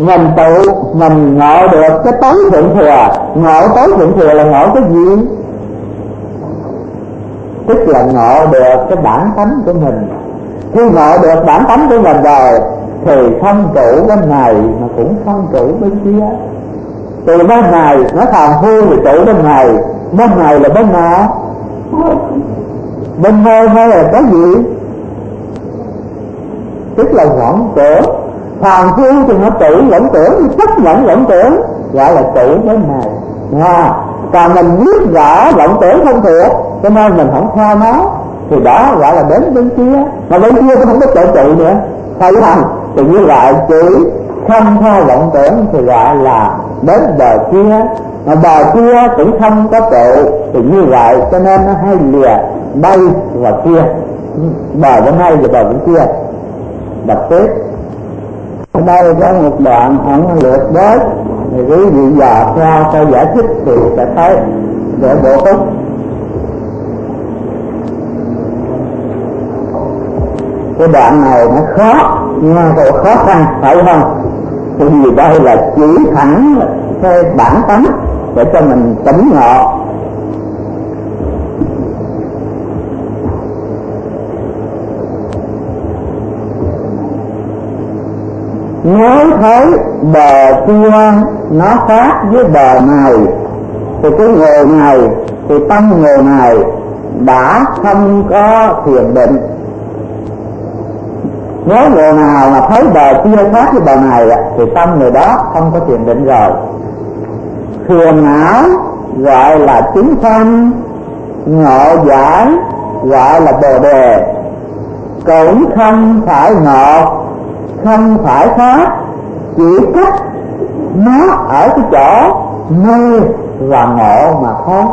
mình tự mình ngộ được cái tối thượng thừa. Ngộ tối thượng thừa là ngộ cái gì? Tức là ngộ được cái bản tánh của mình. Khi ngộ được bản tánh của mình rồi thì không trụ bên này mà cũng không trụ bên kia. Từ bên này nó thằng hư thì trụ bên này. Bên này là bên nào? Bên nơi hay là cái gì? Tức là vọng tưởng. Thằng hư thì nó trụ vọng tưởng, chấp nhận vọng tưởng, gọi là trụ bên này. Còn mình biết rõ vọng tưởng không thiệt, cho nên mình không theo nó, thì đó gọi là đến bên kia. Mà bên kia cũng không có chỗ trụ nữa, thấy không? Thì như vậy chỉ không theo vọng tưởng thì gọi là đến bờ kia. Mà bờ kia cũng không có trụ, thì như vậy cho nên nó hay lìa đây và kia, bờ bên đây và bờ bên kia. Đọc tiếp. Ở đây có một đoạn ông lượt bớt, thì quý vị giờ theo tôi giải thích thì sẽ thấy để bổ túc. Cái đoạn này nó khó, nghe có khó khăn, phải không? Thì vì đây là chỉ thẳng cái bản tánh để cho mình tỉnh ngộ. Nếu thấy bờ kia nó khác với bờ này thì cái người này, thì tâm người này đã không có thiền định. Nếu người nào mà thấy bờ kia khác với bờ này thì tâm người đó không có thiền định rồi. Phiền não gọi là chứng sanh, ngộ giải gọi là bồ đề. Cũng không phải ngộ, không phải khác, chỉ cách nó ở cái chỗ mê và ngộ mà thôi.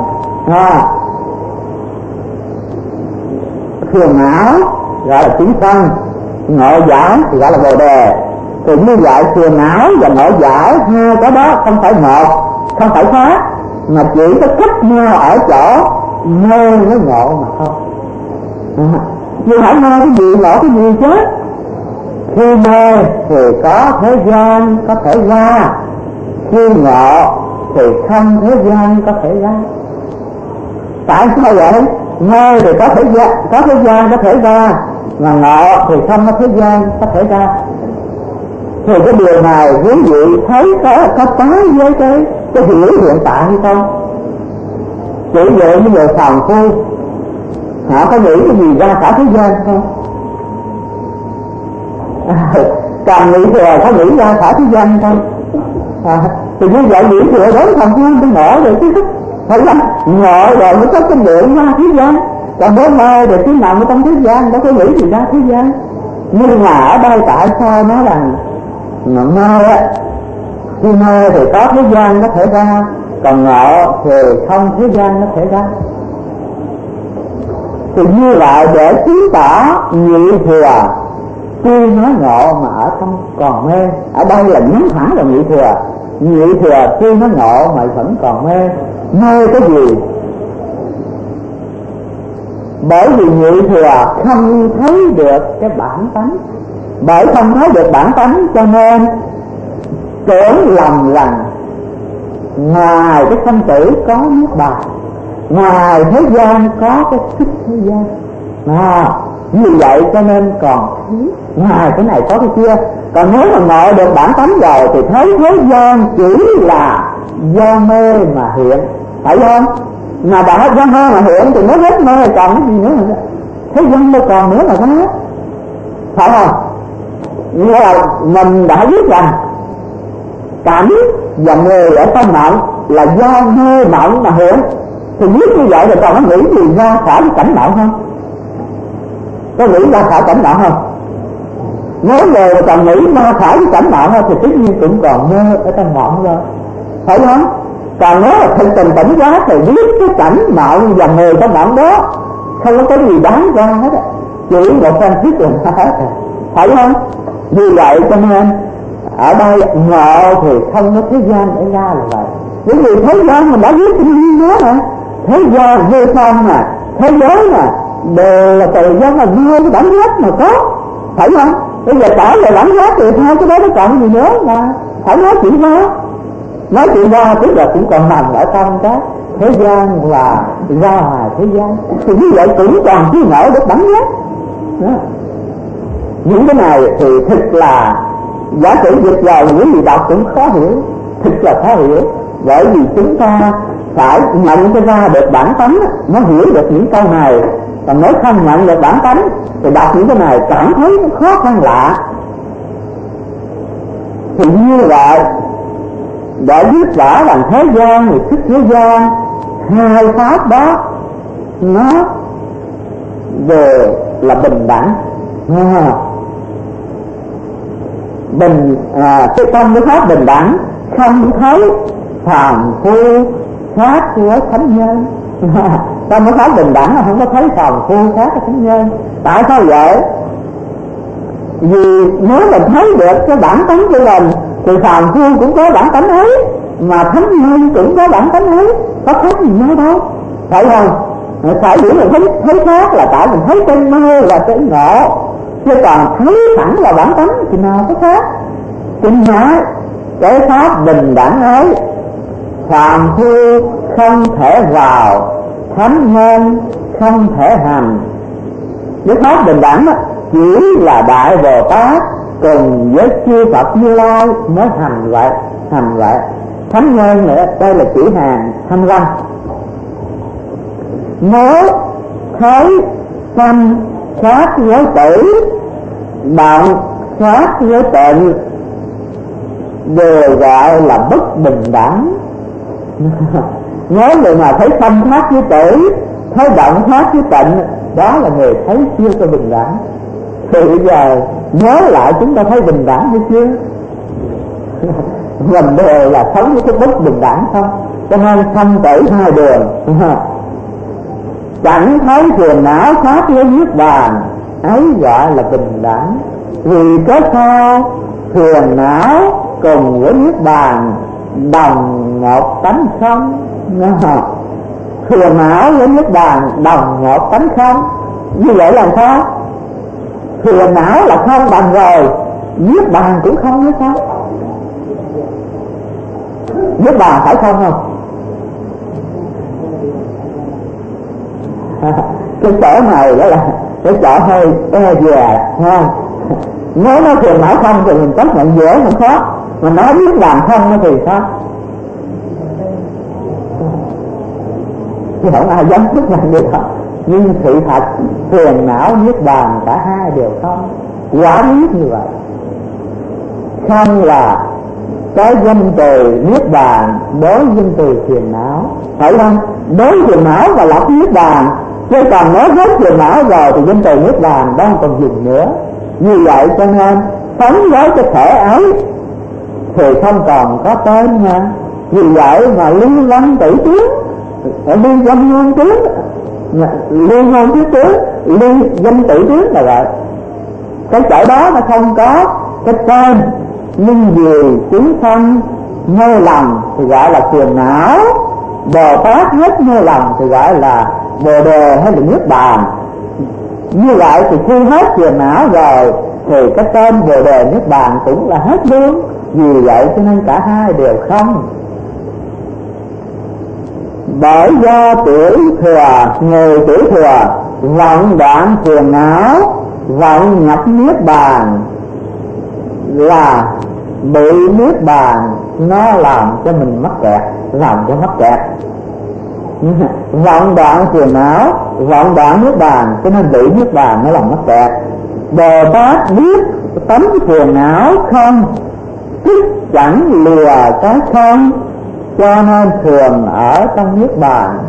Phiền não gọi là chứng sanh, ngộ giải thì gọi là bồ đề. Thì như vậy phiền não và ngộ giải hai cái đó không phải một, không phải khác, mà chỉ có cách nhau ở chỗ mê với ngộ mà thôi. Nhưng hãy mê cái gì ngộ cái gì chứ. Khi mê thì có thế gian có thể ra, khi ngộ thì không thế gian có thể ra. Tại sao vậy? Mê thì có thế gian có thể ra, mà ngộ thì không có thế gian có thể ra. Thì cái điều này quý vị thấy có trái với cái hiểu hiện tại hay không? Chỉ vậy như người phàm phu họ có nghĩ cái gì ra cả thế gian không? Càng nghĩ thừa có nghĩ ra cả thế gian không? Thì như vậy nghĩ thừa đến phàm phu mới ngộ rồi chứ. Phải không? Ngộ rồi mới có cái lượng ra thế gian. Còn nếu mê thì cứ nằm ở trong thế gian, đâu có nghĩ gì ra thế gian. Nhưng mà ở đây tại sao nói rằng mê á, khi mê thì có thế gian có thể ra, còn ngộ thì không thế gian có thể ra. Thì như vậy để chứng tỏ nhị thừa tuy nói ngộ mà ở trong còn mê. Ở đây là nhấn thẳng là nhị thừa. Nhị thừa tuy nói ngộ mà vẫn còn mê. Mê cái gì? Bởi vì nhị thừa không thấy được cái bản tánh. Bởi không thấy được bản tánh cho nên tưởng lầm rằng ngoài cái sanh tử có niết bàn, ngoài thế gian có cái thức thế gian. Như vậy cho nên còn thấy ngoài cái này có cái kia. Còn nếu mà ngộ được bản tánh rồi thì thấy thế gian chỉ là do mê mà hiện, phải không? Mà đã do mê mà hiện thì nó hết mê còn cái gì nữa mà thế gian đâu còn nữa mà nó hết, phải không? Nghĩa là mình đã biết rằng cảnh và người ở trong mộng là do mê mộng mà hiện. Thì biết như vậy thì còn nó nghĩ gì ra khỏi cảnh mộng không? Có nghĩ ra khỏi cảnh mộng không? Nếu người mà còn nghĩ ra khỏi cái cảnh mộng thì tất nhiên cũng còn mê ở trong mộng rồi, phải không? Còn nếu là thực tình tỉnh giác thì biết cái cảnh mộng và người trong mộng đó không có cái gì đáng ra hết, chỉ một phân thiết là hết, phải không? Như vậy cho nên ở đây ngộ thì không có thế gian để ra là vậy. Bởi vì thế gian mình đã biết cái gì đó mà, thế gian vô phong mà, thế giới mà đều là từ dân là vô cái bản giác mà có, phải không? Bây giờ trả lời bản giác thì hai cái đó nó còn gì nữa mà, phải nói chuyện ra. Nói chuyện ra tức là cũng còn nằm ở trong cái thế gian và ra ngoài thế gian, thì như vậy cũng còn chưa nổi được đẳng giác. Những cái này thì thực là giả sử dịch vào những gì đọc cũng khó hiểu, thực là khó hiểu. Bởi vì chúng ta phải nhận cho ra được bản tánh nó hiểu được những câu này, còn nếu không nhận được bản tánh thì đọc những cái này cảm thấy nó khó khăn lạ. Thì như vậy để viết vả bằng thế gian thì thức thế gian, hai pháp đó nó về là bình đẳng. Cái trong cái pháp bình đẳng không thấy phàm phu khác với thánh nhân. Trong cái pháp bình đẳng là không có thấy phàm phu khác với thánh nhân. Tại sao vậy? Vì nếu mình thấy được cái bản tánh của mình thì phàm phu cũng có bản tánh ấy, mà thánh nhân cũng có bản tánh ấy, có khác gì nhau đâu, phải không? Phải hiểu mình thấy khác là tại mình thấy trên mơ là trên ngộ, chứ còn thấy thẳng là bản tánh thì nào có khác. Chính nói cái pháp bình đẳng ấy, phàm phu không thể vào, thánh nhân không thể hành. Cái pháp bình đẳng đó, chỉ là Đại Bồ Tát cùng với chư Phật Như Lai mới hành vậy, hành vậy. Thánh nhân nữa, đây là chỉ hàng thanh văn. Nếu thấy sanh khác với tử, động khác với tịnh, đều gọi là bất bình đẳng. Nếu người mà thấy sanh khác với tử, thấy động khác với tịnh, đó là người thấy chưa có bình đẳng. Thì bây giờ nhớ lại chúng ta thấy bình đẳng hay chưa? Mình đều là sống với cái bất bình đẳng không? Cho nên sanh tử hai đường. Chẳng thấy phiền não khác với niết bàn, ấy gọi là bình đẳng. Vì có sao phiền não cùng với niết bàn đồng một tánh không? Phiền não với niết bàn đồng một tánh không. Như vậy là sao? Phiền não là không bằng rồi, niết bàn cũng không hay sao? Niết bàn phải không không? Cái chỗ này đó là cái chỗ hơi e dè ha. Nếu nói phiền não không thì mình chấp nhận dễ không khó, mà nói niết bàn không thì sao? Chứ không ai dám chấp nhận được đó. Nhưng sự thật phiền não niết bàn cả hai đều không, quả biết như vậy. Không là cái danh từ niết bàn đối danh từ phiền não, phải không? Đối phiền não và lập niết bàn, chứ còn nói hết phiền não rồi thì danh từ niết bàn đâu còn dùng nữa. Như vậy cho nên sống với cái thể ấy thì không còn có tên nha. Vì vậy mà liên văn tử tướng, liên văn ngôn tướng, liên ngôn thứ tướng, liên danh tử tướng là vậy. Cái chỗ đó nó không có cái tên, nhưng vì chúng sanh mê lầm thì gọi là phiền não, Bồ Tát hết mê lầm thì gọi là Bồ Đề hay là Niết Bàn. Như vậy thì khi hết phiền não rồi thì cái tên Bồ Đề Niết Bàn cũng là hết luôn. Vì vậy cho nên cả hai đều không. Bởi do tiểu thừa, người tiểu thừa vọng đoạn phiền não, vọng nhập niết bàn, là bị niết bàn nó làm cho mình mắc kẹt, làm cho mắc kẹt. Vọng đoạn phiền não, vọng đoạn niết bàn, cho nên bị niết bàn nó làm mắc kẹt. Bồ Tát biết tánh phiền não không, tức chẳng lìa cái không, cho nên thường ở trong niết bàn.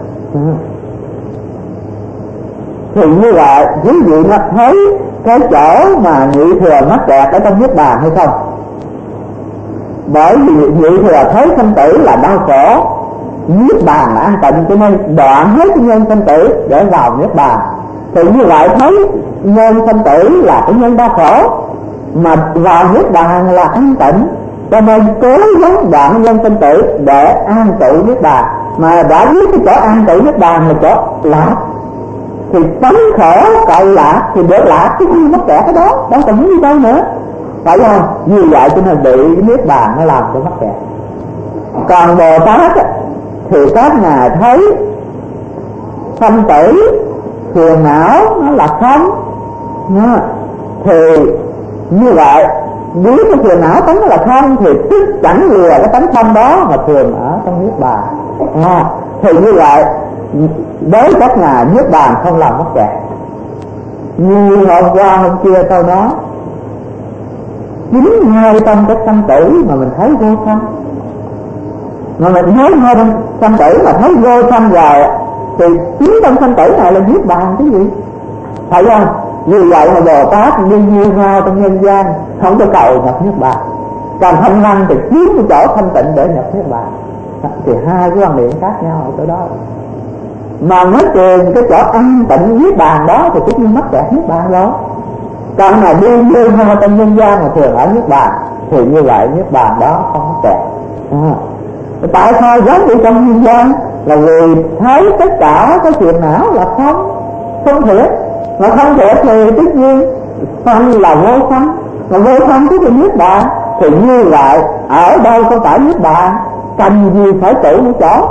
Thì như vậy quý vị nó thấy cái chỗ mà nhị thừa mắc kẹt ở trong niết bàn hay không? Bởi vì nhị thừa thấy sanh tử là đau khổ, niết bàn là an tịnh, cho nên đoạn hết cái nhân sanh tử để vào niết bàn. Thì như vậy thấy nhân sanh tử là cái nhân đau khổ, mà vào niết bàn là an tịnh, cho nên cố gắng đoạn nhân sanh tử để an trụ niết bàn. Mà đã biết cái chỗ an trụ niết bàn là chỗ lạc, thì tánh khổ cậu lạc thì để lạc cái gì mất kẹt cái đó, đâu cần gì đâu nữa. phải không? Như vậy cho nên bị niết bàn nó làm cho mắc kẹt. Còn Bồ Tát thì các ngài thấy sanh tử phiền não nó là không, thì như vậy nếu cái phiền não tánh nó là không thì tức chẳng lìa cái tánh không đó mà thường ở trong niết bàn. Thì như vậy đối các ngài niết bàn không làm mắc kẹt. Như hôm qua hôm kia tôi nói, chính ngay trong cái sanh tử mà mình thấy vô sanh, mà mình nhớ ngay trong sanh tử mà thấy vô sanh rồi thì chính trong sanh tử này là niết bàn cái gì, phải không? Vì vậy mà Bồ Tát đi như nhau trong nhân gian, không có cầu nhập niết bàn, còn thanh văn thì kiếm cái chỗ thanh tịnh để nhập niết bàn. Thì hai cái quan điểm khác nhau ở chỗ đó. Mà nói tìm cái chỗ an tịnh niết bàn đó thì tất nhiên mắc kẹt niết bàn đó. Còn mà đi như nhau trong nhân gian mà thường ở niết bàn thì như vậy niết bàn đó không mắc kẹt. Tại sao giống như trong nhân gian là vì thấy tất cả cái chuyện não là không thiệt, mà không thiệt thì tất nhiên sanh là vô sanh, mà vô sanh tức là niết bàn. Thì như vậy ở đâu có phải niết bàn, cần gì phải tự một chỗ.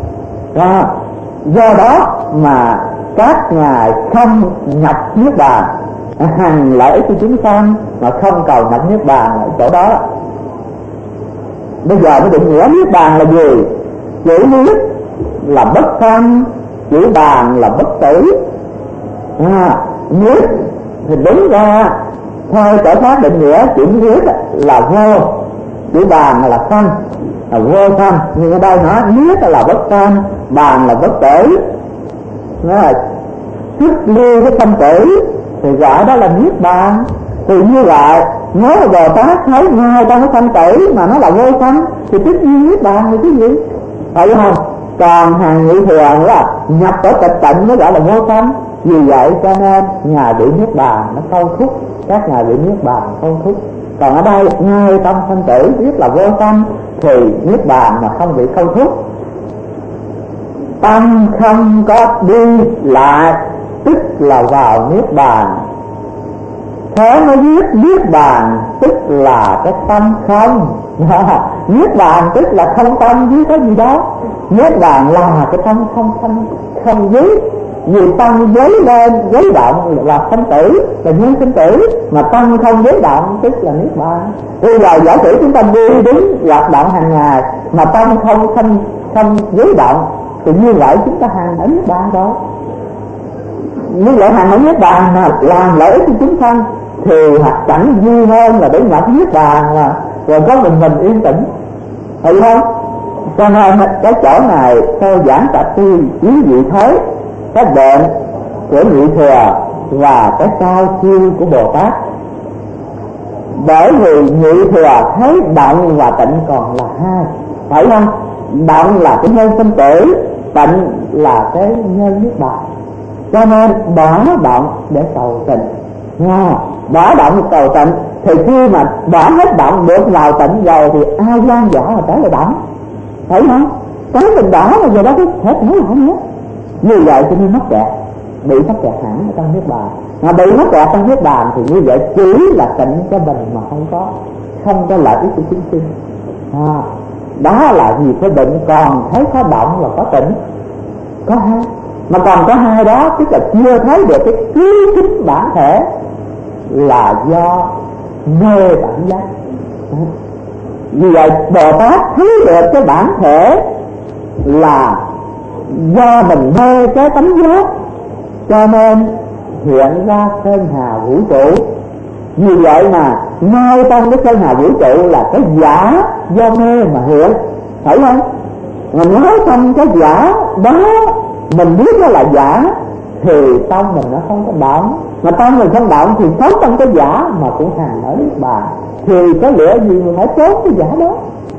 Do đó mà các ngài không nhập niết bàn, hằng lợi ích cho chúng sanh mà không cầu nhập niết bàn ở chỗ đó. Bây giờ mới định nghĩa niết bàn là gì? Chữ niết là bất sanh, chữ bàn là bất tử. Niết thì đúng ra theo chỗ khác định nghĩa chữ niết là vô, chữ bàn là sanh, là vô sanh. Nhưng ở đây nói niết là bất sanh, bàn là bất tử. Nó là xuất ly cái sanh tử thì gọi đó là niết bàn. Thì như vậy nếu mà Bồ Tát thấy ngay trong cái sanh tử mà nó là vô sanh thì tất nhiên niết bàn là cái gì, phải không? Còn hàng nhị thường là nhập ở tịch tịnh mới gọi là vô sanh. Vì vậy cho nên ngài bị niết bàn nó câu thúc, các ngài bị niết bàn câu thúc. Còn ở đây ngay trong sanh tử biết là vô sanh thì niết bàn mà không bị câu thúc. Tâm không có đi lại tức là vào niết bàn. Thế mới biết niết bàn tức là cái tâm không. Niết bàn tức là không tâm với cái gì đó. Niết bàn là cái tâm không với. Vì tâm giấy lên, giấy động là sanh tử, là nhân sinh tử. Mà tâm không giấy động tức là niết bàn. Bây giờ giả sử chúng ta đi đứng hoạt động hàng ngày mà tâm không giấy động thì như vậy chúng ta hàng ở niết bàn đó. Như vậy hàng ở niết bàn mà làm lợi ích cho chúng sanh thì chẳng vui hơn là để nhập niết bàn mà rồi có mình yên tĩnh, phải không? Cho nên cái chỗ này tôi giảng tập tư quý vị thấy cái bệnh của nhị thừa và cái cao siêu của Bồ Tát. Bởi vì nhị thừa thấy động và tịnh còn là hai, phải không? Động là cái nhân sinh tử, tịnh là cái nhân niết bàn. Cho nên bỏ động để cầu tịnh, bỏ động cầu tịnh. Thì khi mà bỏ hết động được vào tịnh rồi thì ai gian dở mà tới là động, phải không? Cái mình bỏ mà giờ đó cái hết nói lại nữa. Như vậy cho nên mắc kẹt, bị mắc kẹt hẳn ở trong niết bàn. Mà bị mắc kẹt trong niết bàn thì như vậy chỉ là tịnh cho mình mà không có lợi ích của chúng sinh. Đó là vì cái bệnh còn thấy có động là có tịnh, có hai. Mà còn có hai đó tức là chưa thấy được cái cứu chính bản thể là do mê bản giác. Vì vậy Bồ Tát thấy được cái bản thể là do mình mê cái tánh giác, cho nên hiện ra sơn hà vũ trụ. Vì vậy mà ngay trong cái sơn hà vũ trụ là cái giả do mê mà hiện, phải không? Mà nói trong cái giả đó mình biết nó là giả thì tâm mình nó không có động. Mà tâm mình không động thì sống trong cái giả mà cũng hàng ở niết bàn. Thì có lẽ gì mình phải trốn cái giả đó.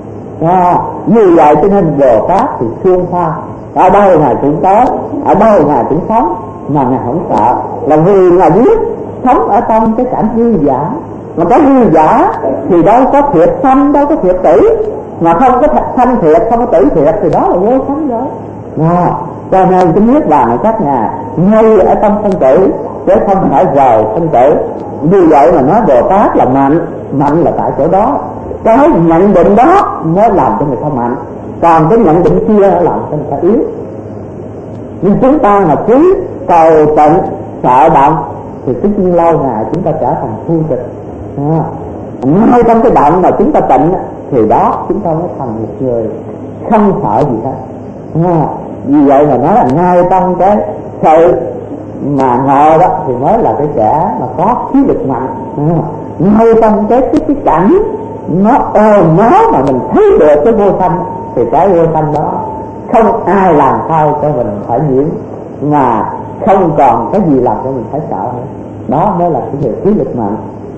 Như vậy cho nên Bồ Tát thì xuyên pha, ở đâu Ngài cũng tới, ở đâu Ngài cũng sống, mà Ngài không sợ. Là vì Ngài biết sống ở trong cái cảnh hư giả. Mà cái hư giả thì đâu có thiệt sanh, đâu có thiệt tử. Mà không có sanh thiệt, không có tử thiệt thì đó là vô sanh rồi. Cho nên cái niết bàn các nhà ngay ở trong sanh tử chứ không phải rời sanh tử. Như vậy mà nói Bồ Tát là mạnh, mạnh là tại chỗ đó. Cái nhận định đó mới làm cho người ta mạnh, còn cái nhận định kia làm cho người ta yếu. Nhưng chúng ta mà cứ cầu tịnh sợ động thì tất nhiên lâu ngày chúng ta trở thành phu tịch. Ngay trong cái động mà chúng ta tịnh thì đó chúng ta mới thành một người không sợ gì hết. Vì vậy mà nói là ngay trong cái sự mà ngộ đó thì mới là cái kẻ mà có khí lực mạnh. Ngay trong cái cảnh nó ồn nó mà mình thấy được cái vô sanh thì cái vô sanh đó không ai làm sao cho mình phải nhiễm, mà không còn cái gì làm cho mình phải sợ nữa. Đó mới là cái người khí lực mạnh.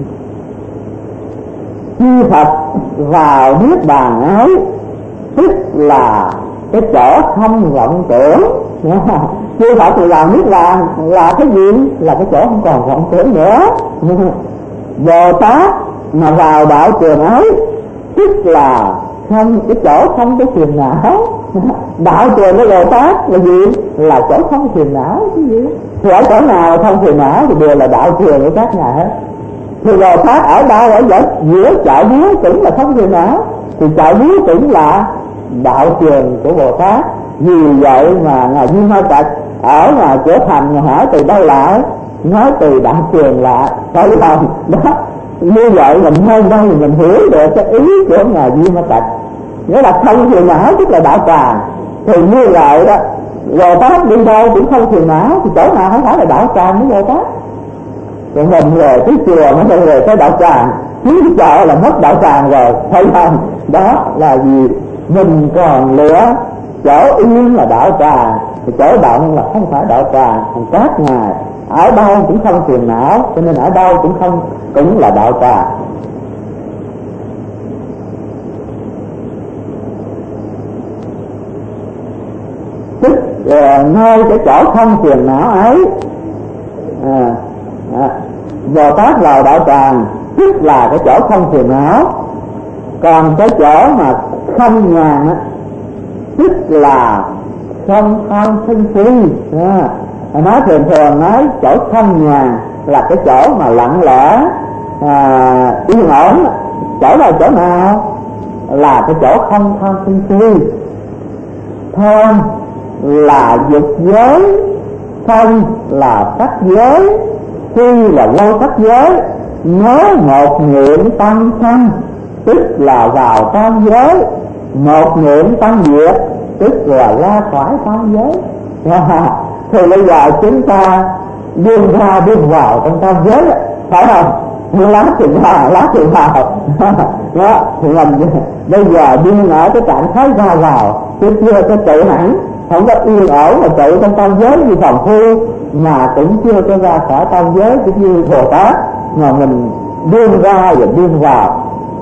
Chư Phật vào niết bàn ấy tức là cái chỗ không vọng tưởng. Chư Phật vào niết bàn là cái gì? Là cái chỗ không còn vọng tưởng nữa. Bồ Tát mà vào đạo trường ấy tức là không, cái chỗ không có phiền não. Đạo trường của Bồ Tát là gì? Là chỗ không phiền não. Cái gì? Thì ở chỗ nào không phiền não thì đều là đạo trường của các nhà hết. Thì Bồ Tát ở đâu? Ở giữa chợ búa cũng là không phiền não, thì chợ búa cũng là đạo trường của Bồ Tát. Vì vậy mà ngài Di Ma Cật ở ngoài cửa thành mà hỏi từ đâu lại, nói từ đạo trường lại. Phải không? Đó, như vậy mình hơn đây mình hiểu được cái ý của ngài Di Ma Cật, nghĩa là không phiền não tức là đạo tràng. Thì như vậy đó, Bồ Tát đi đâu cũng không phiền não, thì chỗ nào không phải là đạo tràng với Bồ Tát. Rồi mình về cái chùa mới về cái đạo tràng, chứ chợ là mất đạo tràng rồi, thấy không? Đó là gì? Mình còn lửa chỗ yên là đạo tràng, thì chỗ động là không phải đạo tràng. Còn các ngài ở đâu cũng không phiền não, cho nên ở đâu cũng là đạo tràng. Tức nơi cái chỗ không phiền não ấy, Bồ Tát vào đạo tràng tức là cái chỗ không phiền não. Còn cái chỗ mà không nhàn á tức là không tham sân si. Nói thường nói chỗ không nhàn là cái chỗ mà lặng lẽ yên ổn. Chỗ là chỗ nào? Là cái chỗ không tham sân si. Tham là dục giới, sân là sắc giới, si là vô sắc giới. Nếu một niệm tăng sanh tức là vào tam giới, một niệm tăng diệt tức là ra khỏi tam giới. Thì bây giờ chúng ta điên ra điên vào trong tam giới, phải không? Lá thì vào đó, thì mình bây giờ điên ở cái trạng thái ra vào, chứ chưa có tự hẳn, không có yên ổn mà tự trong tam giới như phòng khu, mà cũng chưa có ra khỏi tam giới cũng như Bồ Tát, mà mình điên ra và điên vào.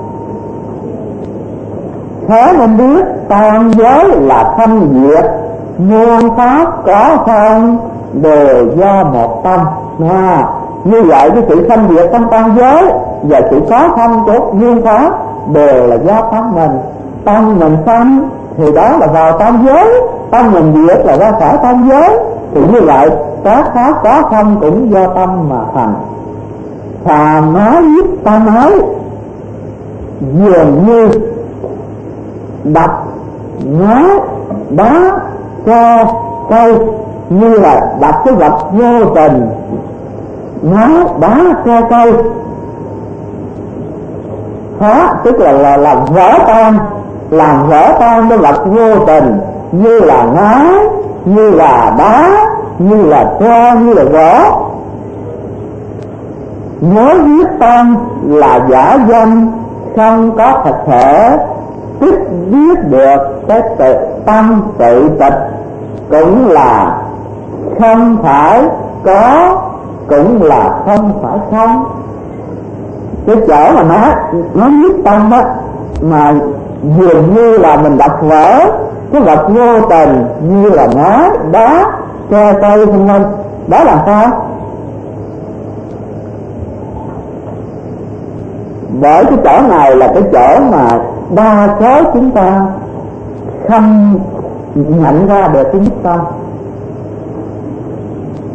Thế nên biết tam giới là thanh diệt, muôn pháp có không đều do một tâm. Như vậy cái sự thanh diệt trong tam giới và sự có không của muôn pháp đều là do tâm mình. Tâm mình sanh thì đó là vào tam giới, tâm mình diệt là ra khỏi tam giới. Thì như vậy các pháp có không cũng do tâm mà thành. Phàm nói giúp tâm ấy dường như đập ngói đá cho cây, như là đập cái vật vô tình, ngói đá cho cây. Phá tức là làm vỡ tan, làm vỡ tan cái vật vô tình, như là ngói, như là đá, như là tro, như là gỗ. Nhớ viết tâm là giả danh, không có thật thể, tức biết được cái tâm tự tịch, cũng là không phải có, cũng là không phải không. Cái chỗ mà nó viết tâm đó mà dường như là mình đập vỡ cái vật vô tình, như là ngói đá che cây vân vân, đó là sao? Bởi cái chỗ này là cái chỗ mà đa số chúng ta không nhận ra được cái nhất tâm.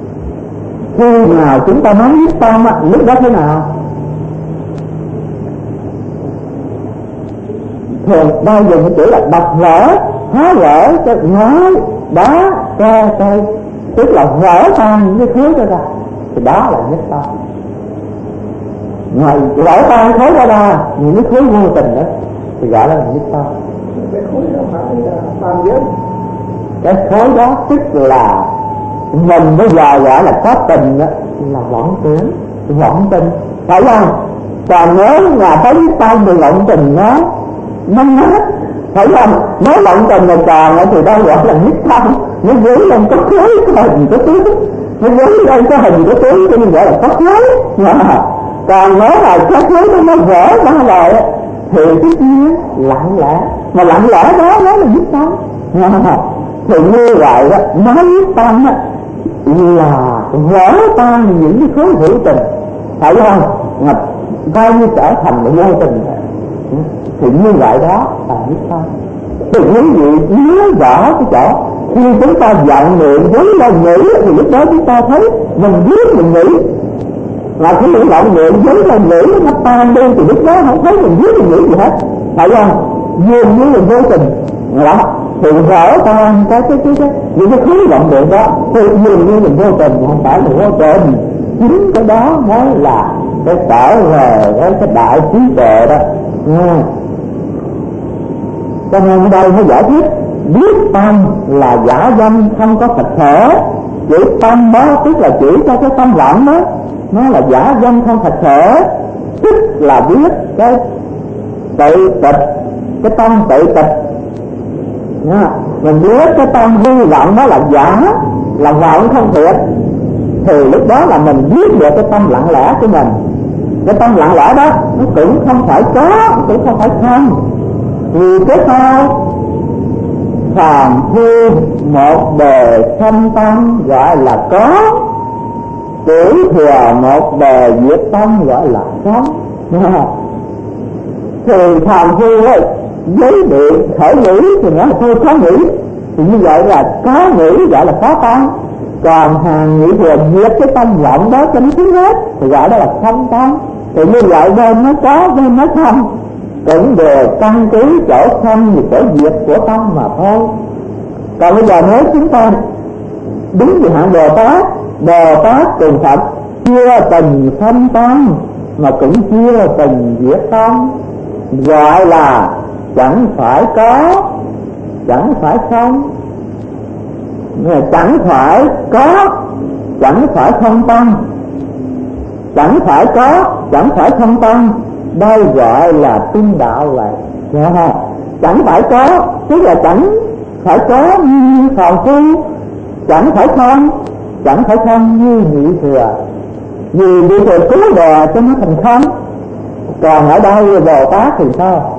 Khi nào chúng ta nói nhất tâm á, lúc đó thế nào? thường bao giờ cái chữ là đập vỡ, phá vỡ cái ngói đá tre cây, tức là vỡ tan những cái khối đó ra, thì đó là nhất tâm. Ngoài vỡ tan khối đó ra, những cái khối vô tình đó thì gọi là nhất tâm. Cái khối đó phải tam giới. Cái khối đó tức là mình bây giờ gọi là có tình đó, là vọng tưởng, vọng tình, phải không? Còn nếu mà tới tâm thì vọng tình nó nát, phải không? Nếu vọng tình là còn thì đâu gọi là nhất tâm. Nó dưới lên có khối, có hình, có tướng. Nó dưới lên có hình, có tướng cho nên gọi là có khối. Còn nếu là có khối nó vỡ ra rồi thì cái kia lặng lẽ, mà lặng lẽ đó nó là nhất tâm. Thì như vậy đó, nói nhất tâm đó là vỡ tan những cái khối hữu tình, phải không? Mà coi như trở thành một vô tình, thì như vậy đó là nhất tâm. Thì quý vị nhớ rõ cái chỗ khi chúng ta vọng niệm với lời nghĩ thì lúc đó chúng ta thấy mình biết mình nghĩ, và khi mình vọng niệm với lời nghĩ nó tan đi thì lúc đó không thấy mình biết mình nghĩ gì hết, phải không? Dường như mình vô tình đó thì vỡ tan những cái khối vọng niệm đó, thì dường như mình vô tình, không phải là vô tình. Chính cái đó mới là cái trở về với cái đại trí tuệ đó. Cho nên ở đây nó giải thích biết tâm là giả danh không có thực thể. Chữ tâm đó tức là chỉ cho cái tâm lặng đó, nó là giả danh không thực thể, tức là biết cái tự tịch, cái tâm tự tịch. Mình biết cái tâm hư vọng đó là giả, là vọng không thiệt, thì lúc đó là mình biết được cái tâm lặng lẽ của mình. Cái tâm lặng lẽ đó nó cũng không phải có, cũng không phải không. Vì cái sao phàm phu một bề sanh tâm gọi là có, chỉ thừa một bề diệt tâm gọi là sống. Thì phàm phu ấy với bị khởi nghĩ thì nói là thôi có nghĩ, thì như vậy là có nghĩ gọi là có tâm. Còn hàng nghĩ thừa diệt cái tâm vọng đó cho nóทิ้hết thì gọi đó là không tâm. Thì như vậy bên nó có bên nó không cũng đều căn cứ chỗ không và chỗ diệt của tâm mà thôi. Còn bây giờ nếu chúng ta đứng về hạng Bồ Tát cùng Phật chưa từng sanh tâm mà cũng chưa từng diệt tâm, gọi là chẳng phải có, chẳng phải không, chẳng phải có, chẳng phải không tâm, chẳng phải có, chẳng phải không tâm. Đây gọi là tinh đạo vậy. Chẳng phải có tức là chẳng phải có như phàm phu, chẳng phải không như nhị thừa. Vì nhị thừa cứu đè cho nó thành không. Còn ở đây Bồ Tát thì sao?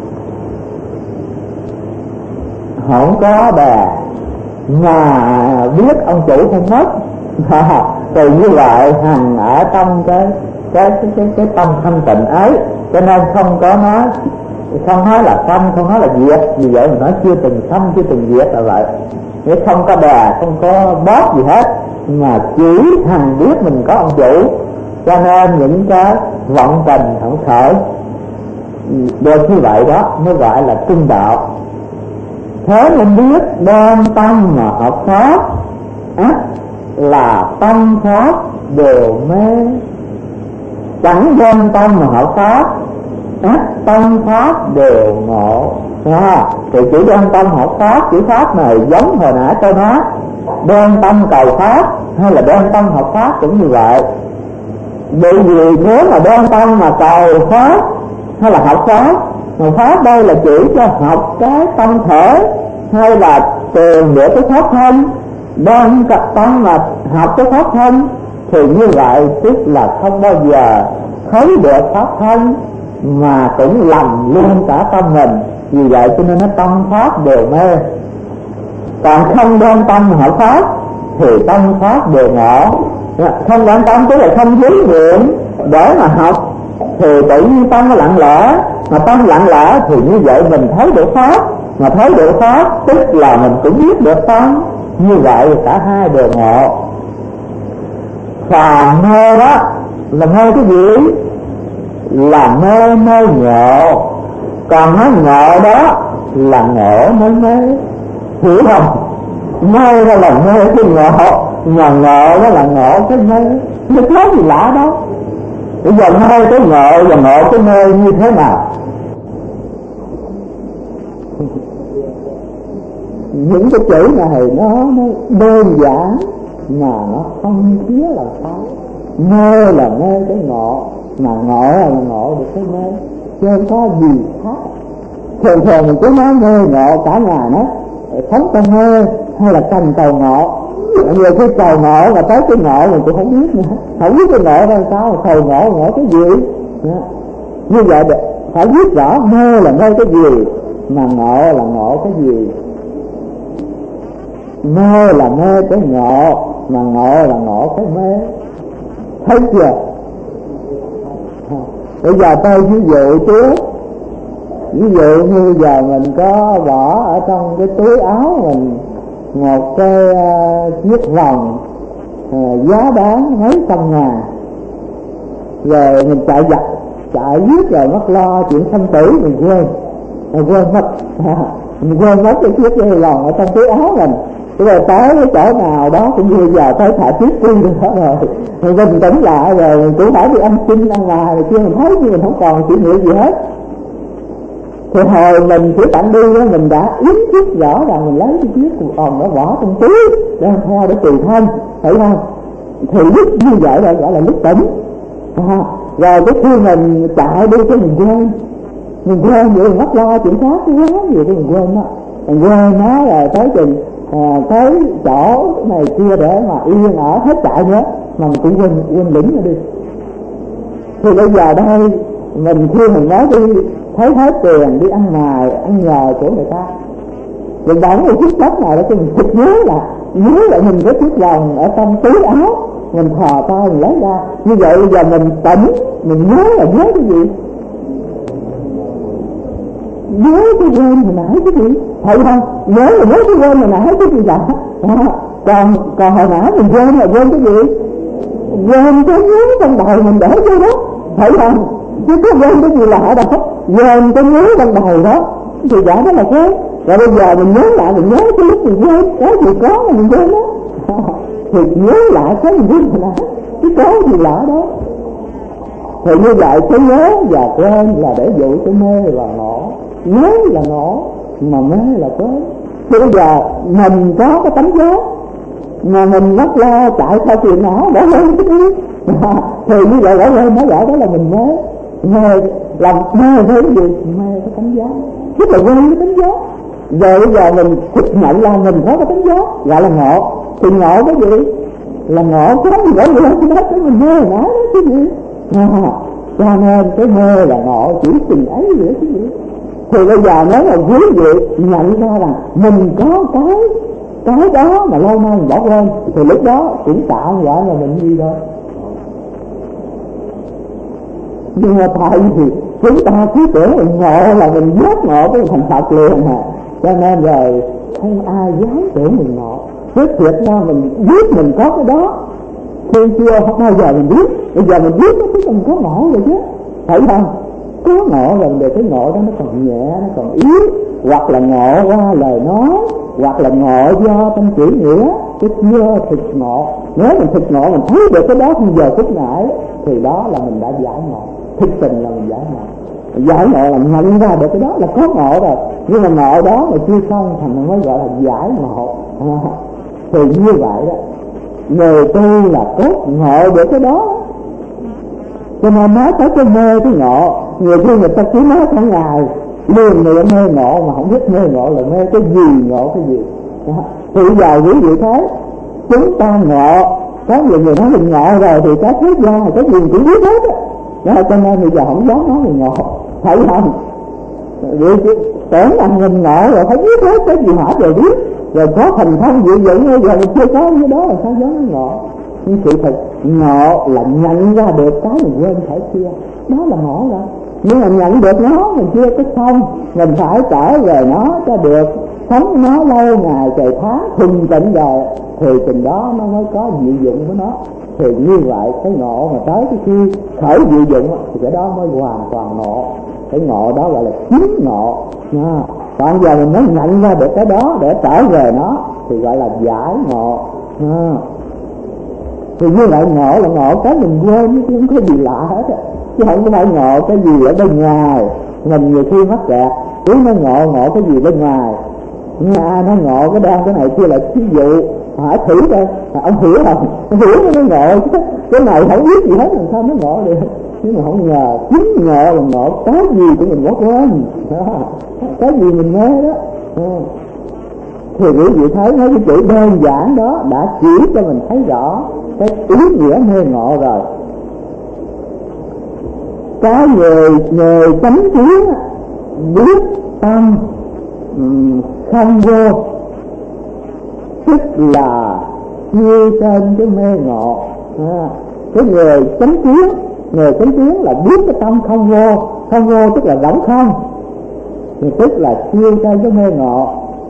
Không có đè mà biết ông chủ không mất. Thì như vậy hằng ở trong cái tâm thanh tịnh ấy, cho nên không có nói, không nói là sanh, không nói là diệt. Vì vậy mình nói chưa từng sanh chưa từng diệt là vậy. Nếu không có đà, không có bóp gì hết, mà chỉ thằng biết mình có ông chủ, cho nên những cái vọng tình không khởi được như vậy đó mới gọi là trung đạo. Thế nên biết đoan tâm mà học pháp ắt là tâm pháp đều mê. Chẳng đoan tâm mà học pháp ắt tâm pháp đều ngộ. Thì chỉ đoan tâm học pháp, chữ pháp này giống hồi nãy tôi nói đoan tâm cầu pháp hay là đoan tâm học pháp cũng như vậy. Bởi vì nếu mà đoan tâm mà cầu pháp hay là học pháp, mà pháp đây là chỉ cho học cái tâm thể hay là tìm được cái pháp thân, đoan tâm mà học cái pháp thân thì như vậy tức là không bao giờ thấy được pháp thân mà cũng lầm luôn cả tâm mình. Vì vậy cho nên nó tâm pháp đều mê. Còn không đoan tâm học pháp thì tâm pháp đều ngộ. Không đoan tâm tức là không dính nguyện để mà học thì tự nhiên tâm nó lặng lẽ. Mà tâm lặng lẽ thì như vậy mình thấy được pháp, mà thấy được pháp tức là mình cũng biết được tâm. Như vậy cả hai đều ngộ. Phàm mê đó là mê cái gì? Là mê ngộ. Còn nói ngộ đó là ngộ mới mê, hiểu không? Mê đó là mê cái ngộ, mà ngộ đó là ngộ cái mê. Nó có gì lạ đâu. Bây giờ mê cái ngộ và ngộ cái mê như thế nào? Những cái chữ này nó đơn giản mà nó không chứa là sao. Mê là mê cái ngộ, mà ngộ là ngộ được cái mê, chứ không có gì khác. Thường thường mình cứ nói mê ngộ cả ngày nói sống trong mê hay là cần cầu ngộ. Nhiều khi cầu ngộ mà tới cái ngộ mình cũng không biết nữa, không biết cái ngộ ra sao, cầu ngộ cái gì. Như vậy phải biết rõ mê là mê cái gì, mà ngộ là ngộ cái gì. Mê là mê cái ngộ, mà ngộ là ngộ cái mê. Thấy chưa? Bây giờ tôi ví dụ trước. Ví dụ như giờ mình có bỏ ở trong cái túi áo mình một cái chiếc vòng giá bán mấy trăm ngàn, rồi mình chạy giết rồi mất lo chuyện sinh tử, mình quên mất mình quên mất cái chiếc dây vòng ở trong túi áo mình. Rồi tới cái chỗ nào đó cũng như giờ tới thả chiếc đi đó rồi mình tỉnh lại rồi mình cũng phải đi ăn xin ăn ngoài rồi kia, mình thấy như mình không còn kỷ niệm gì hết. Thì hồi mình chỉ tặng đi đó, mình đã ý thức rõ ràng mình lấy cái chiếc cuộn òn đó bỏ trong túi đem theo để tùy thân, thấy không? Thì lúc như vậy là gọi là lúc tỉnh. Rồi cái khi mình chạy đi cái mình quên vậy mình mất lo chuyện khác cái quá gì cái mình quên đó, mình quên nó rồi tới chừng tới chỗ này kia để mà yên ở hết chạy nữa mà mình cũng quên lĩnh nó đi. Thì bây giờ đây mình khi mình nói đi thấy hết tiền đi ăn ngoài ăn nhờ của người ta, mình đóng một chiếc đất này đó cho mình chụp nhớ lại mình có chiếc vòng ở trong túi áo, mình thò tay mình lấy ra. Như vậy bây giờ mình tỉnh, mình nhớ là nhớ cái gì? Nhớ cái quên hồi nãy cái gì? Thấy không? Nhớ cái quên hồi nãy cái gì vậy? Còn hồi nãy mình quên là quên cái gì? Quên cái nhớ trong đầu mình để vô đó, thấy không? Chứ có quên cái gì lạ đâu. Quên cái nhớ trong đầu đó thì giả đó là quên. Rồi bây giờ mình nhớ lại, mình nhớ cái lúc mình quên cái gì có mà mình quên đó thì nhớ lại cái mình quên hồi nãy, chứ có gì lạ đó. Thì như vậy cái nhớ và quên là để dụ cái mê và ngộ. Nhớ là ngộ, mà mê là quên. Thì bây giờ mình có cái tánh nhớ mà mình mất lo chạy theo chuyện não để quên cái gì thì như vậy đã quên, nói rõ đó là mình mê làm mê cái gì? Mê cái tánh giá, tức là quên cái tánh giá. Rồi bây giờ mình thực nhận là mình có cái tánh giá gọi là ngộ. Thì ngộ cái gì? Là ngộ cái gì gọi là cái đó cái mình mê nó đó cái gì? Cho nên cái mê là ngộ chỉ chừng ấy vậy chứ gì. Thì bây giờ nếu mà quý vị nhận ra rằng mình có cái đó mà lâu nay mình bỏ quên, thì lúc đó cũng tạo gọi là mình gì thôi. Nhưng mà tại vì chúng ta cứ tưởng mình ngộ là mình giác ngộ cái thành Phật liền mà, cho nên rồi không ai dám tưởng mình ngộ. Trước thiệt ra mình biết mình có cái đó, khi chưa không bao giờ mình biết. Bây giờ mình biết nó mình có ngộ rồi chứ, thấy không? Có ngộ rồi để cái ngộ đó nó còn nhẹ, nó còn yếu, hoặc là ngộ qua lời nói, hoặc là ngộ do tâm chỉ nghĩa, cái chưa thực ngộ. Nếu mình thực ngộ mình thấy được cái đó không giờ phút nãy thì đó là mình đã giải ngộ. Thực tình là mình giải ngộ. Giải ngộ là nhận ra được cái đó là có ngộ rồi, nhưng mà ngộ đó mà chưa xong thành nó mới gọi là giải ngộ. Thì như vậy đó, người tu là cốt ngộ được cái đó. Cho nên nói tới cái mê cái ngộ, nhiều khi người ta cứ nói cả ngày liền người mê ngộ mà không biết mê ngộ là mê cái gì, ngộ cái gì. Thì giờ quý vị thấy chúng ta ngộ, có nhiều người nói mình ngộ rồi thì cái thế gian cái gì cũng biết hết á. Đó, cho nên bây giờ không dám nói mình ngộ, thấy không? Vậy chứ tưởng rằng mình ngộ rồi phải biết hết cái gì hỏi rồi biết, rồi có thành thông dị dụng bây giờ mình chưa có cái đó là sao dám nói ngộ. Nhưng sự thật ngộ là nhận ra được cái mình quên phải kia, đó là ngộ rồi. Nhưng mà nhận được nó mình chưa có xong, mình phải trở về nó cho được, sống nó lâu ngày trời tháng thuần tịnh rồi thì chừng đó nó mới có dị dụng của nó. Thì như vậy cái ngộ mà tới cái khi khởi dị dụng thì cái đó mới hoàn toàn ngộ. cái ngộ đó gọi là chính ngộ. Còn giờ mình mới nhận ra được cái đó để trở về nó thì gọi là giải ngộ. Thì như vậy ngộ là ngộ cái mình quên chứ không có gì lạ hết á, chứ không có phải ngộ cái gì ở bên ngoài. Mình nhiều khi mắc kẹt cứ nó ngộ cái gì bên ngoài, nó ngộ cái đoan cái này kia là ví dụ. Hỏi thử coi ông hiểu không? Ông hiểu nó ngộ chứ cái này không biết gì hết làm sao nó ngộ được. Nhưng mà không ngờ chính ngộ là ngộ cái gì của mình ngó quên cái gì mình nhớ đó. Thì quý vị thấy mấy cái chữ đơn giản đó đã chỉ cho mình thấy rõ cái ý nghĩa mê ngộ rồi. Cái người chánh kiến biết tâm không vô, tức là chia trên cái mê ngộ. Cái người chánh kiến là biết cái tâm không vô tức là rỗng không, thì tức là chia trên cái mê ngộ.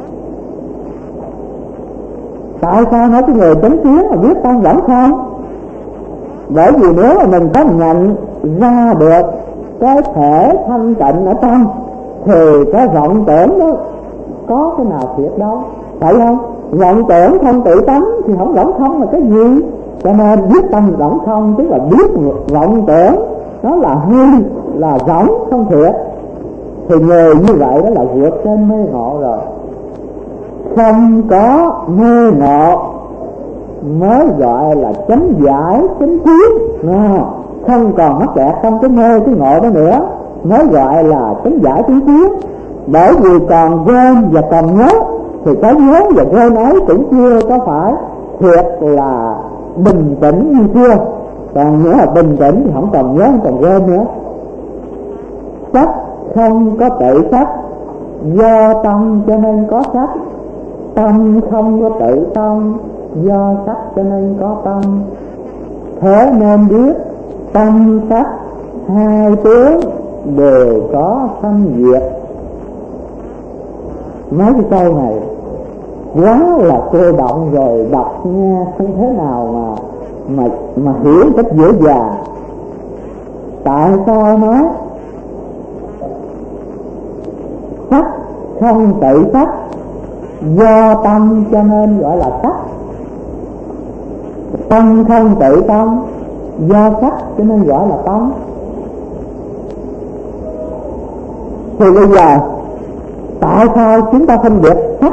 Tại sao nói cái người chánh kiến là biết tâm rỗng không? Bởi vì nếu mà mình có nhận ra được cái thể thanh tịnh ở tâm thì cái vọng tưởng đó có cái nào thiệt đâu, phải không? Vọng tưởng không tự tánh thì không rỗng không là cái gì? Cho nên biết tâm rỗng không tức là biết vọng tưởng nó là hư, là rỗng không thiệt. Thì người như vậy đó là vượt trên mê ngộ rồi. Không có mê ngộ mới gọi là chánh giải chánh kiến. Không còn mắc kẹt trong cái mê cái ngộ đó nữa mới gọi là chánh giải chánh kiến. Bởi vì còn quên và còn nhớ thì cái nhớ và quên ấy cũng chưa có phải thiệt là bình tĩnh như xưa. Còn nhớ là bình tĩnh thì không còn nhớ không còn quên nữa. Sắc không có tự sắc, do tâm cho nên có sắc. Tâm không có tự tâm, do sắc cho nên có tâm. Thế nên biết tâm sắc hai tướng đều có sanh diệt. Mấy cái câu này quá là cơ động rồi, đọc nghe không thế nào mà hiểu cách dễ dàng. Tại sao nói sắc không tự sắc, do tâm cho nên gọi là sắc. Tâm không tự tâm, do sắc cho nên gọi là tâm. Thì bây giờ tại sao chúng ta phân biệt sắc?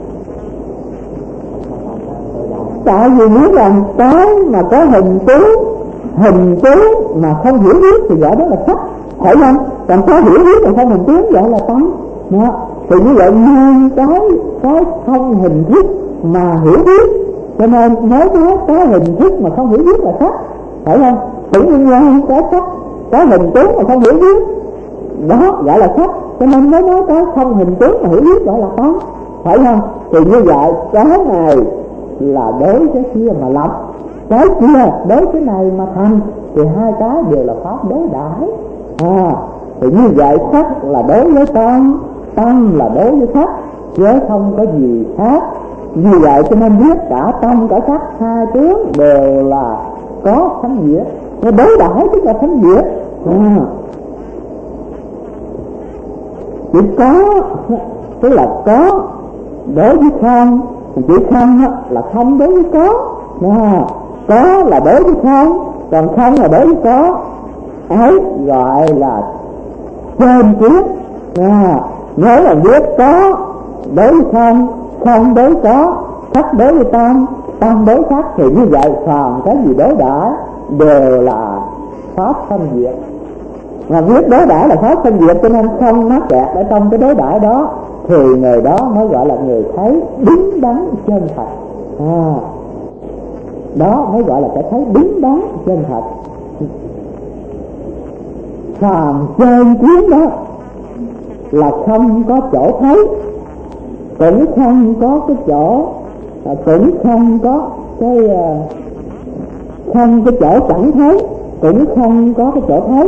Tại vì nếu rằng cái mà có hình tướng mà không hiểu biết thì gọi đó là sắc, phải không? Còn có hiểu biết mà không hình tướng gọi là tâm. Thì như vậy như cái không hình thức mà hiểu biết, cho nên nếu có hình thức mà không hiểu biết là sắc, phải không? Tự nhiên cái sắc có hình tướng mà không hiểu biết đó gọi là sắc, cho nên mới nói cái không hình tướng mà hiểu biết gọi là tâm, phải không? Thì như vậy cái này là đối với kia mà lập, cái kia đối với này mà thành, thì hai cái đều là pháp đối đãi. Thì như vậy sắc là đối với tâm là đối với sắc, chứ không có gì khác. Như vậy cho nên biết cả tâm cả sắc hai tướng đều là có sanh diệt. Nó đối đãi tức là sanh diệt. Chỉ có tức là có đối với không, chỉ không là không đối với có là đối với không, còn không là đối với có. Ấy gọi là trên kiến. Nếu là biết có đối với không đối có, sắc đối với tâm đối sắc, thì như vậy phàm cái gì đối đãi đều là pháp sanh diệt. Mà biết đối đãi là pháp sanh diệt cho nên không mắc kẹt ở trong cái đối đãi đó, thì người đó mới gọi là người thấy đúng đắn chân thật. Đó mới gọi là cái thấy đúng đắn chân thật. Phàm chân kiến đó là không có chỗ thấy, cũng không có cái chỗ, cũng không có cái không cái chỗ chẳng thấy, cũng không có cái chỗ thấy.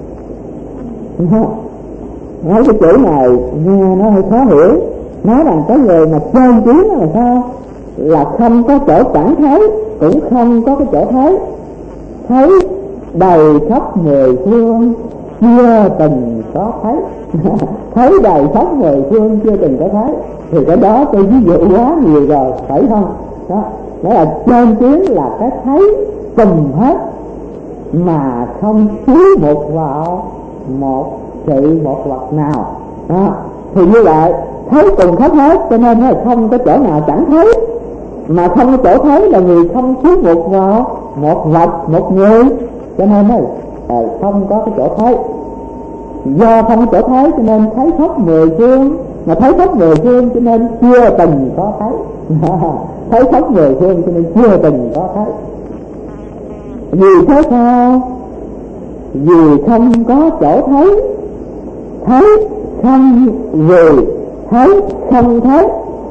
Nói cái chữ này nghe nó hơi khó hiểu. Nói rằng cái người mà chân kiến là sao? Là không có chỗ chẳng thấy, cũng không có cái chỗ thấy. Thấy đầy khắp mười phương, chưa từng có thấy. Thấy đời sống người phương chưa từng có thấy, thì cái đó tôi ví dụ quá nhiều rồi, phải không? Đó là trên tuyến là cái thấy cùng hết mà không chú mục vào một sự một vật nào. Đó thì như vậy thấy cùng hết, cho nên là không có chỗ nào chẳng thấy. Mà không có chỗ thấy là người không chú mục vào một vật, một người, cho nên không có cái chỗ thấy. Do không có chỗ thấy cho nên thấy khắp mười phương, mà thấy khắp mười phương cho nên chưa từng có thấy. Thấy khắp mười phương cho nên chưa từng có thấy. Vì thế sao? Vì không có chỗ thấy. Thấy không vì thấy không thấy.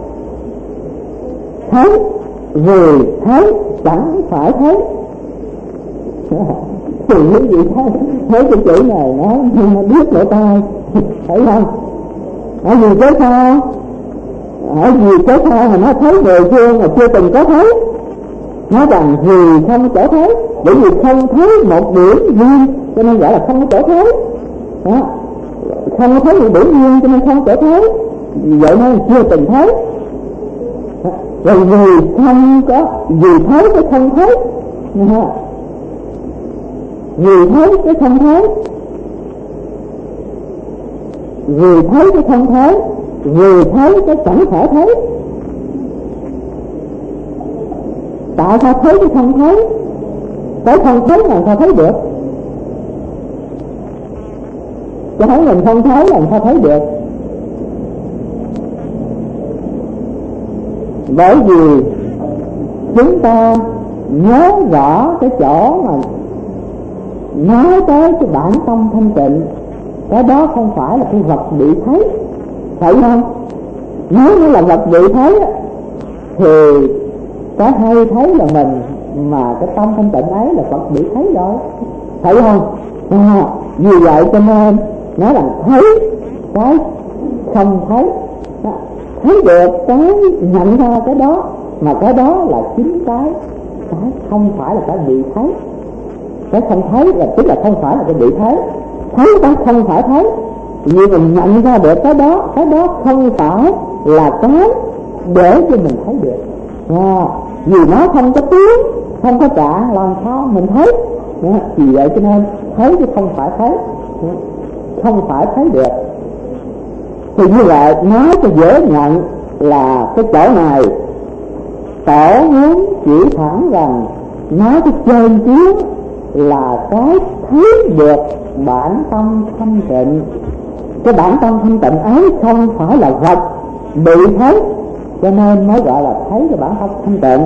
Thấy vì thấy chẳng phải thấy. Thì cái gì thấy cái chữ này nó nhưng mà biết lỗ tai, thấy không? Ở vì cái sao? Ở vì cái sao mà nó thấy mười phương mà chưa từng có thấy. Nói rằng vì không có chỗ thấy, bởi vì không thấy một điểm duyên cho nên gọi là không có chỗ thấy. Đó, không có thấy một điểm duyên cho nên không có chỗ thấy, vậy nên chưa từng thấy. Rồi vì không có, vì thấy cái không thấy, vì thấy cái không thấy, vì thấy cái không thấy, vì thấy cái chẳng thể thấy. Tại sao thấy cái không thấy? Cái không thấy làm sao thấy được? Cái thấy mình không thấy làm sao thấy được? Bởi vì chúng ta nhớ rõ cái chỗ mà nói tới cái bản tâm thanh tịnh, cái đó không phải là cái vật bị thấy, phải không? Nếu nó là vật bị thấy thì có hay thấy là mình, mà cái tâm thanh tịnh ấy là vật bị thấy rồi, phải không? Vì vậy cho nên nói là thấy cái không thấy, thấy được cái nhận ra cái đó, mà cái đó là chính cái không phải là cái bị thấy. Cái không thấy là tức là không phải là cái bị thấy. Thấy cái không phải thấy, vì mình nhận ra được cái đó không phải là cái để cho mình thấy được. Vì nó không có tiếng, không có trả, làm sao mình thấy? Vì vậy cho nên thấy chứ không phải thấy, không phải thấy được. Thì như vậy nói cho dễ nhận là cái chỗ này tổ muốn chỉ thẳng rằng nói cái trên tiếng là cái thấy được bản tâm thanh tịnh. Cái bản tâm thanh tịnh ấy không phải là vật bị thấy, cho nên mới gọi là thấy cái bản tâm thanh tịnh.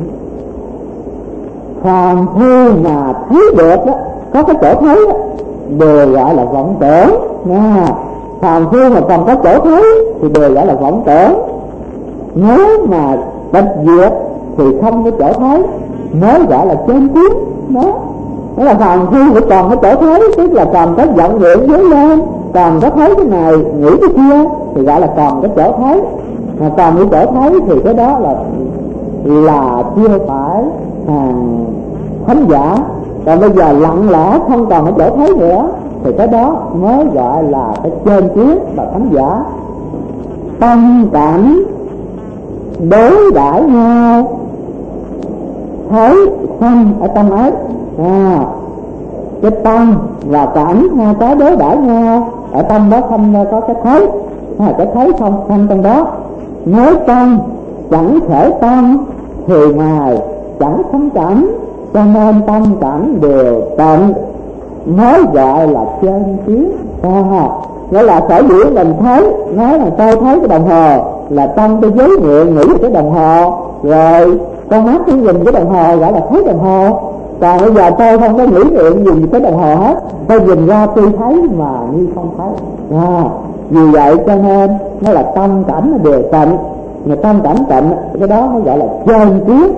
Phàm phu mà thấy được đó, có cái chỗ thấy đó, đều gọi là vọng tưởng nha. Phàm phu mà còn có chỗ thấy thì đều gọi là vọng tưởng. Nếu mà tịch diệt thì không có chỗ thấy, mới gọi là trên tiếng đó. Đó là phàm phu mà còn có chỗ thấy, tức là còn có vọng nguyện dấy lên, còn có thấy cái này nghĩ cái kia thì gọi là còn có chỗ thấy. Mà còn cái chỗ thấy thì cái đó là chưa phải thánh giả. Còn bây giờ lặng lẽ không còn cái chỗ thấy nữa thì cái đó mới gọi là cái trên tiếng và thánh giả. Tâm cảnh đối đãi nhau, thấy sanh ở tâm ấy. Cái tâm và cảnh hai cái đối đãi nhau, ở tâm đó không có cái thấy, cái thấy không sanh trong đó. Nếu tâm chẳng thể tâm thì ngài chẳng thấm cảnh, cho nên tâm cảnh đều tận, mới gọi là trên tiếng. Nghĩa là sở dĩ mình thấy, nói là tôi thấy cái đồng hồ là tâm tôi giới nguyện nghĩ về cái đồng hồ, rồi con mắt tôi nhìn cái đồng hồ gọi là thấy đồng hồ. Còn bây giờ tôi không có nghĩ nguyện gì cái đồng hồ hết, tôi nhìn ra tôi thấy mà như không thấy. Vì vậy cho nên nó là tâm cảnh nó đều tịnh. Mà tâm cảnh tịnh cái đó nó gọi là trên tiếng.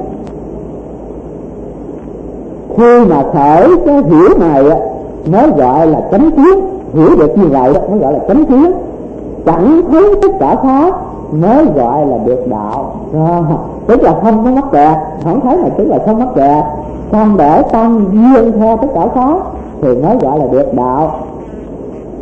Khi mà khởi cái hiểu này mới gọi là chánh kiến. Hiểu được như vậy mới gọi là chánh kiến. Chẳng thấy tất cả pháp mới gọi là được đạo. Tức là không có mắc kẹt. Không thấy này tức là không mắc kẹt, không để tâm duyên theo tất cả pháp thì mới gọi là được đạo.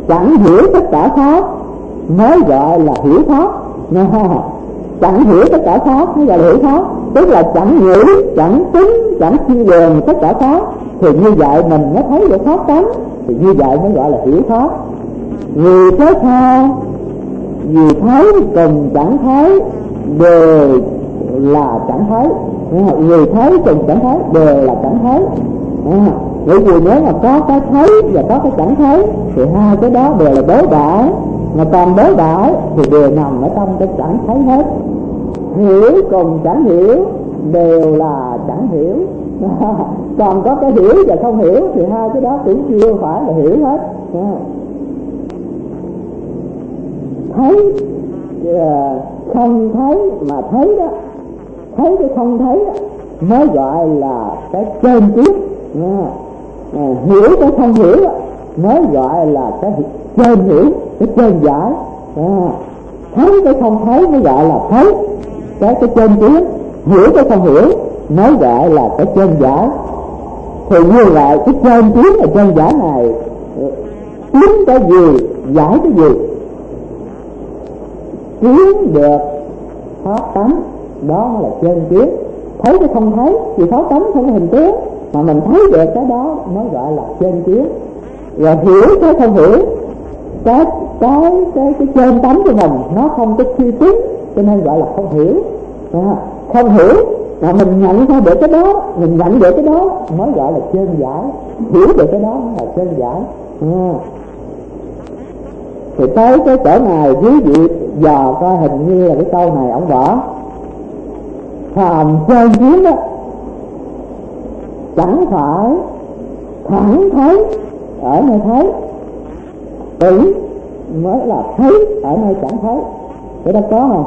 chẳng hiểu tất cả pháp mới gọi là hiểu pháp. Chẳng hiểu tất cả pháp mới gọi là hiểu pháp, tức là chẳng nghĩ, chẳng tính, chẳng suy lường tất cả pháp, thì như vậy mình mới thấy được pháp tánh, thì như vậy mới gọi là hiểu pháp. Vì thế sao? Vì thấy cùng chẳng thấy đều là chẳng thấy. Vì thấy cùng chẳng thấy đều là chẳng thấy. Bởi vì nếu mà có cái thấy và có cái chẳng thấy thì hai cái đó đều là đối đãi, mà còn đối đãi thì đều nằm ở trong cái chẳng thấy hết. Hiểu cùng chẳng hiểu đều là chẳng hiểu. Còn có cái hiểu và không hiểu thì hai cái đó cũng chưa phải là hiểu hết. Thấy không thấy mà thấy đó, thấy cái không thấy đó mới gọi là cái trên kiến. Hiểu cái không hiểu đó mới gọi là cái trên hiểu, cái trên giải. Thấy cái không thấy mới gọi là thấy, cái trên kiến. Hiểu cái không hiểu mới gọi là cái trên giải. Thì như vậy cái trên kiến và trên giải này kiến cái gì, giải cái gì? Kiến được pháp tánh, đó là trên kiến. Thấy cái không thấy thì pháp tánh không có hình tướng, mà mình thấy được cái đó mới gọi là trên kiến. Rồi hiểu cái không hiểu, cái trên tánh của mình nó không có suy tính, cho nên gọi là không hiểu. Không hiểu mà mình nhận ra được cái đó, mình nhận được cái đó mới gọi là trên giải. Hiểu được cái đó mới là trên giải. Thì tới cái chỗ này quý vị dò coi, hình như là cái câu này ông Võ: phàm trên kiến đó chẳng phải thẳng thấy ở nơi thấy, tưởng mới là thấy ở nơi chẳng thấy. Cái đó có không?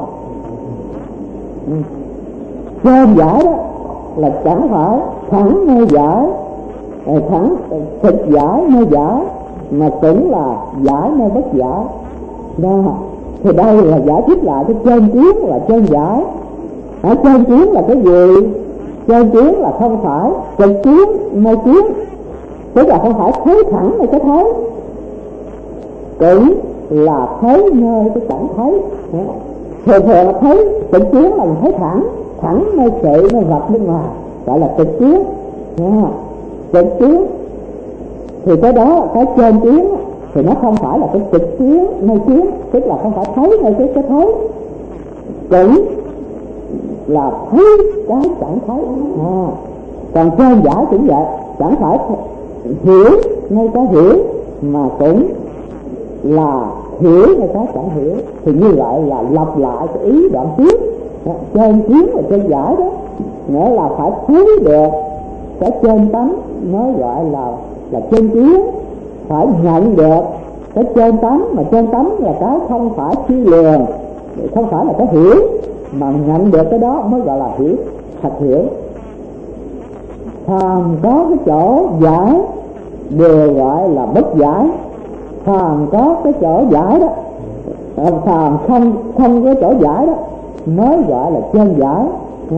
Trên giải đó là chẳng phải thẳng nơi giải, thẳng thực giải nơi giải, mà cũng là giải nơi bất giải. Đó. Thì đây là giải thích lại cái trên kiến là trên giải. Ở trên kiến là cái gì? Trên kiến là không phải trực kiến nơi kiến, tức là không phải thấy thẳng nơi cái thấy, cũng là thấy nơi cái chẳng thấy. Thường thường là thấy trực kiến là mình thấy thẳng, thẳng nơi sự nơi vật bên ngoài, gọi là trực kiến. Trực kiến thì cái đó, cái trên kiến thì nó không phải là cái trực kiến nơi kiến, tức là không phải thấy nơi cái thấy, cũng là thấy cái chẳng thấy. Còn trên giải cũng vậy, chẳng phải hiểu nơi cái hiểu, mà cũng là hiểu nơi cái chẳng hiểu. Thì như vậy là lặp lại cái ý đoạn trước. Trên kiến và trên giải đó nghĩa là phải thấy được cái trên tánh mới gọi là trên kiến, phải nhận được cái trên tánh, mà trên tánh là cái không phải suy lường, không phải là cái hiểu, mà nhận được cái đó mới gọi là hiểu, thật hiểu. Phàm có cái chỗ giải đều gọi là bất giải, phàm có cái chỗ giải đó, phàm không có chỗ giải đó mới gọi là trên giải.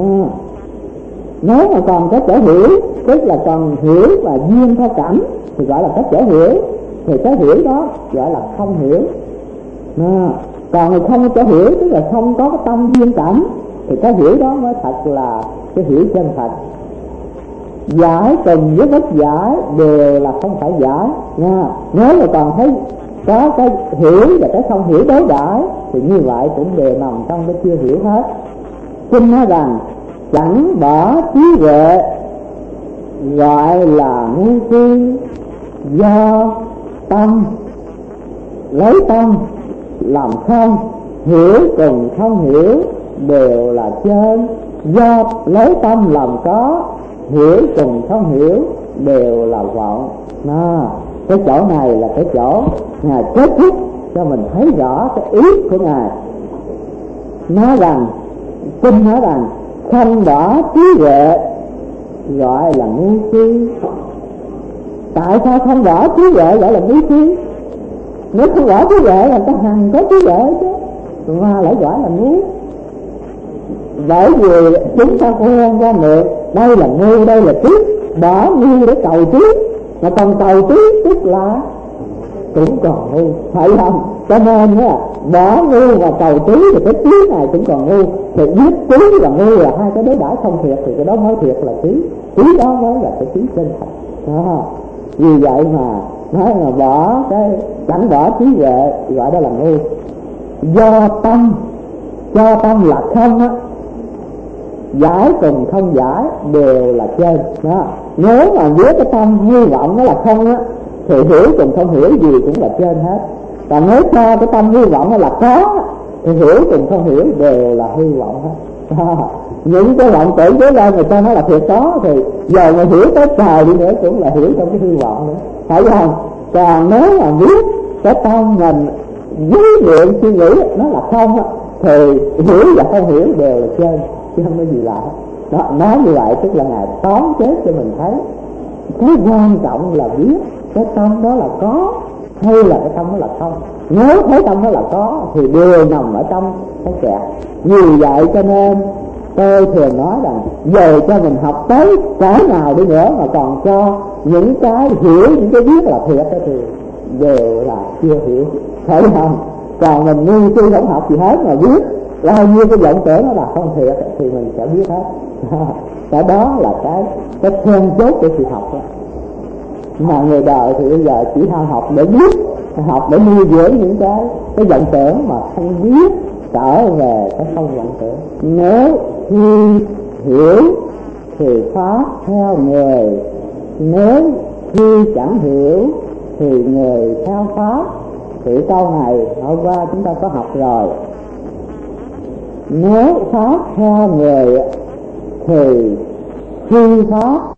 Nếu mà còn có chỗ hiểu, tức là còn hiểu và duyên theo cảm, thì gọi là có chỗ hiểu, thì cái hiểu đó gọi là không hiểu. Còn không có chỗ hiểu, tức là không có cái tâm duyên cảm, thì cái hiểu đó mới thật là cái hiểu chân thật. Giải cùng với bất giải đều là không phải giải nha. Nếu mà còn thấy có cái hiểu và cái không hiểu đối đãi thì như vậy cũng đều nằm trong cái chưa hiểu hết. Kinh nói rằng chẳng bỏ trí huệ gọi là ngu si, do tâm lấy tâm làm không, hiểu cùng không hiểu đều là chơi, do lấy tâm làm có, hiểu cùng không hiểu đều là vọng. Cái chỗ này là cái chỗ Ngài kết thúc cho mình thấy rõ cái ý của Ngài. Nói rằng, kinh nói rằng không bỏ trí huệ gọi là ngu si. Tại sao không bỏ trí huệ gọi là ngu si? Nếu không bỏ trí huệ là ta hằng có trí huệ chứ, mà lại gọi là ngu. Bởi vì chúng ta quen ra miệng đây là ngu, đây là trí, bỏ ngu để cầu trí, mà còn cầu trí tức là cũng còn ngu, phải không? Cho nên á, bỏ ngu và cầu trí thì cái trí này cũng còn ngu, thì biết trí và ngu là hai cái đối đãi không thiệt, thì cái đó mới thiệt là trí, trí đó mới là cái trí chân thật đó. Vì vậy mà nói là bỏ cái chẳng bỏ trí huệ gọi đó là ngu. Do tâm, cho tâm là không á, giải cùng không giải đều là trên đó. Nếu mà với cái tâm hy vọng nó là không á, thì hiểu cùng không hiểu gì cũng là trên hết. Còn nếu cho cái tâm hy vọng nó là có, thì hiểu cùng không hiểu đều là hy vọng hết đó. Những cái vọng tưởng với lên người ta nói là thiệt có, thì giờ mà hiểu tới trời đi nữa cũng là hiểu trong cái hy vọng nữa, phải không? Còn nếu mà biết cái tâm mình với niệm suy nghĩ nó là không á, thì hiểu và không hiểu đều là trên, chứ không có gì lạ đó. Nói như vậy tức là Ngài tóm chết cho mình thấy cái quan trọng là biết cái tâm đó là có hay là cái tâm đó là không. Nếu thấy tâm đó là có thì đều nằm ở trong cái kẹt. Vì vậy cho nên tôi thường nói rằng về cho mình học tới cái nào đi nữa mà còn cho những cái hiểu, những cái biết là thiệt thì đều là chưa hiểu, phải không? Còn mình ngu si không học gì hết mà biết bao nhiêu cái vọng tưởng nó là không thiệt thì mình sẽ biết hết. Cái đó là cái then chốt của sự học đó. Mà người đời thì bây giờ chỉ tham học để biết, học để nuôi dưỡng những cái vọng tưởng mà không biết trở về cái không vọng tưởng. Nếu khi hiểu thì pháp theo người, nếu khi chẳng hiểu thì người theo pháp. Thì câu này hôm qua chúng ta có học rồi. Nếu pháp theo người thì khi pháp